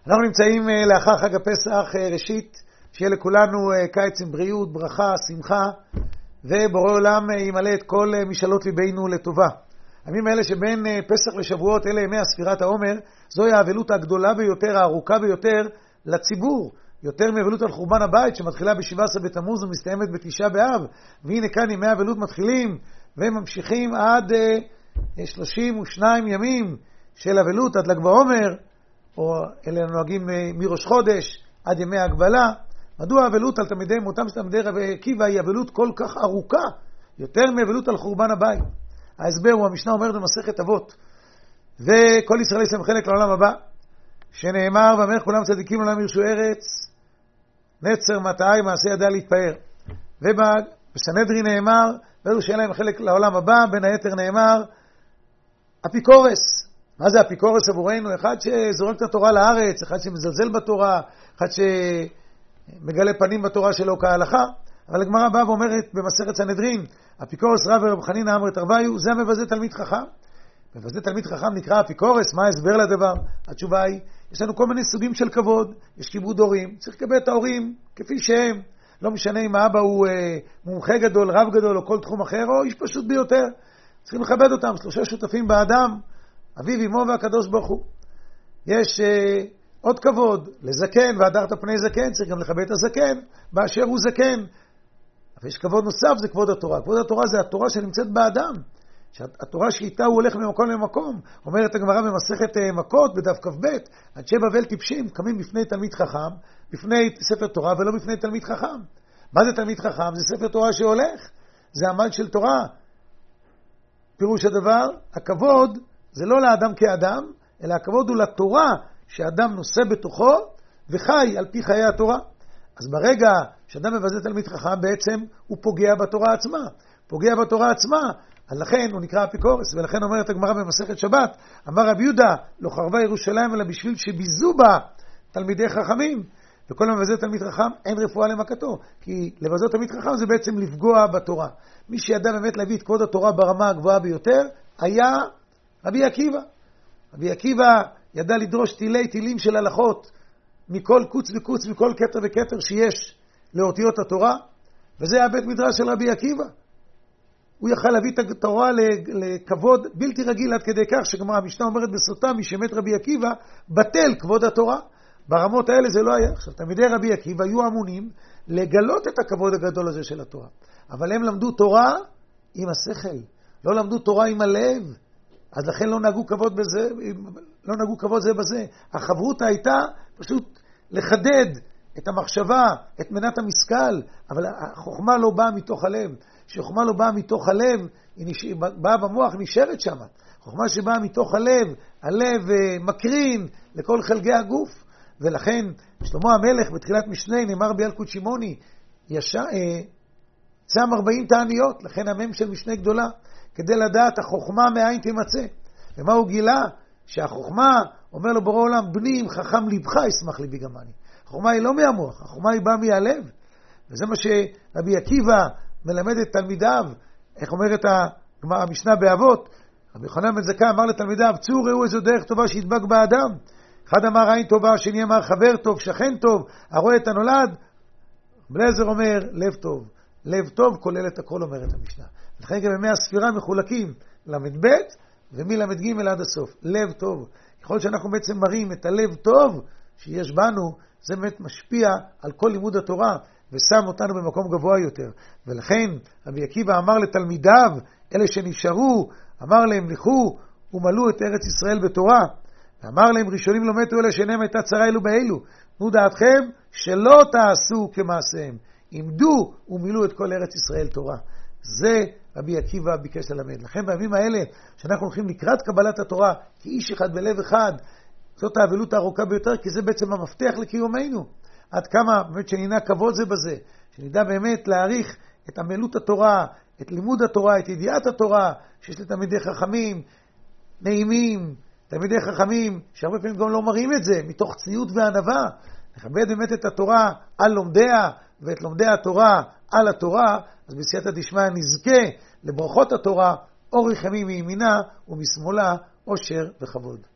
אנחנו נמצאים לאחר חג הפסח. ראשית, שיהיה לכולנו קיץ עם בריאות, ברכה, שמחה, ובורא עולם ימלא את כל משאלות ליבנו לטובה. הימים האלה שבין פסח לשבועות, אלה ימי הספירת העומר, זוהי האבלות הגדולה ביותר, הארוכה ביותר לציבור. יותר מאבלות על חורבן הבית שמתחילה ב-17 בתמוז ומסתיימת ב9 באב. והנה כאן ימי האבלות מתחילים וממשיכים עד 32 ימים של אבלות עד ל"ג בעומר, או אלה נוהגים מראש חודש עד ימי הגבלה. מדוע האבלות על תלמידי מותם של תלמידי רבי עקיבא היא אבלות כל כך ארוכה, יותר מאבלות על חורבן הבית? ההסבר הוא, המשנה אומרת במסכת אבות, וכל ישראל יש להם חלק לעולם הבא, שנאמר במלך כולם צדיקים לעולם ירשו ארץ, נצר מטעי מעשה ידע להתפאר. ובסנהדרין נאמר ואלו שאין להם חלק לעולם הבא, בין היתר נאמר אפיקורס. מה זה אפיקורס עבורנו? אחד שזורק את התורה לארץ, אחד שמזלזל בתורה, אחד שמגלה פנים בתורה שלו כהלכה. אבל הגמרא באה ואומרת במסכת סנהדרין, אפיקורס רב ורב חנינא אמר תרוויו, זה המבזה תלמיד חכם. מבזה תלמיד חכם נקרא אפיקורס. מה ההסבר לדבר? התשובה היא, יש לנו כל מיני סוגים של כבוד. יש כיבוד הורים, צריך לקבל את ההורים כפי שהם, לא משנה אם האבא הוא מומחה גדול, רב גדול או כל תחום אחר, או איש פשוט ביותר. צריכים לכבד אותם, 3 שותפים באדם, אביו, אמו והקדוש ברוך הוא. יש עוד כבוד לזקן, והדרת פני זקן, צריך גם לכבד את הזקן באשר הוא זקן. אבל יש כבוד נוסף, זה כבוד התורה. כבוד התורה זה התורה שנמצאת באדם, התורה שאיתה הוא הולך ממקום למקום. אומרת הגמרא במסכת מכות בדף כ"ב, עד 7 אבל טיפשים קמים בפני תלמיד חכם, בפני ספר תורה ולא בפני תלמיד חכם. מה זה תלמיד חכם? זה ספר תורה שהולך, זה עמל של תורה. פירוש הדבר, הכבוד זה לא לאדם כאדם, אלא הכבוד הוא לתורה שאדם נושא בתוכו וחי על פי חיי התורה. אז ברגע שאדם מבזה תלמיד חכם, בעצם הוא פוגע בתורה עצמה. פוגע בתורה עצמה, אז לכן הוא נקרא אפיקורס. ולכן אומרת הגמרא במסכת שבת, אמר רבי יהודה, לא חרבה ירושלים אלא בשביל שביזו בה תלמידי חכמים. וכל המבזה תלמיד חכם אין רפואה למכתו, כי לבזות תלמיד חכם זה בעצם לפגוע בתורה. מי שידע באמת להביא את כבוד התורה ברמה הגבוהה ביותר היה רבי עקיבא. רבי עקיבא ידע לדרוש תילי תילים של הלכות מכל קוץ וקוץ, מכל כתר וכתר שיש לאותיות התורה, וזה היה בית מדרש של רבי עקיבא. הוא יכל להביא את התורה לכבוד בלתי רגיל, עד כדי כך שגמרא המשנה אומרת בסוטה, מי שמת רבי עקיבא בטל כבוד התורה. ברמות האלה זה לא היה. עכשיו, תלמידי רבי עקיבא היו אמונים לגלות את הכבוד הגדול הזה של התורה, אבל הם למדו תורה עם השכל, לא למדו תורה עם הלב. אז לכן לא נהגו כבוד בזה, לא נהגו כבוד זה בזה. החברותה הייתה פשוט לחדד את המחשבה, את מנת המשכל, אבל החוכמה לא באה מתוך הלב. שחוכמה לא באה מתוך הלב, היא באה במוח, נשארת שם. חוכמה שבאה מתוך הלב, הלב מקרין לכל חלקי הגוף. ולכן שלמה המלך בתחילת משנה נאמר בילקוט שמעוני, צם 40 תעניות, לכן המם של משנה גדולה, כדי לדעת החוכמה מאין תמצא. ומה הוא גילה? שהחוכמה, אומר לו בורא עולם, בני אם חכם לבך ישמח ליבי גם אני. החוכמה היא לא מהמוח, החוכמה היא באה מהלב. וזה מה שרבי עקיבא מלמד את תלמידיו. איך אומרת המשנה באבות? רבי יוחנן בן זכאי אמר לתלמידיו, צאו ראו איזו דרך טובה שידבק באדם. אחד אמר עין טובה, השני אמר חבר טוב, שכן טוב, הרואה את הנולד. בלזר אומר לב טוב. לב טוב כולל את הכל, אומרת המשנה. לכן גם ימי הספירה מחולקים למ"ב ומל"ג עד הסוף. לב טוב. ככל שאנחנו בעצם מראים את הלב טוב שיש בנו, זה באמת משפיע על כל לימוד התורה ושם אותנו במקום גבוה יותר. ולכן רבי עקיבא אמר לתלמידיו, אלה שנשארו, אמר להם, לכו ומלאו את ארץ ישראל בתורה. ואמר להם, ראשונים לא מתו אלה שאינם הייתה צרה אלו באלו. תנו דעתכם שלא תעשו כמעשיהם. עמדו ומילאו את כל ארץ ישראל תורה. זה רבי עקיבא ביקש ללמד. לכן בימים האלה שאנחנו הולכים לקראת קבלת התורה כאיש אחד בלב אחד, זאת האבלות הארוכה ביותר, כי זה בעצם המפתח לקיומנו. עד כמה באמת שנדע כבוד זה בזה, שנדע באמת להעריך את עמלות התורה, את לימוד התורה, את ידיעת התורה, שיש לתלמידי חכמים נעימים, תלמידי חכמים שהרבה פעמים גם לא מראים את זה מתוך צניעות וענווה. לכבד באמת את התורה על לומדיה ואת לומדי התורה על התורה, אז בסייעתא דשמיא נזכה לברכות התורה, אורך ימים מימינה ומשמאלה, עושר וכבוד.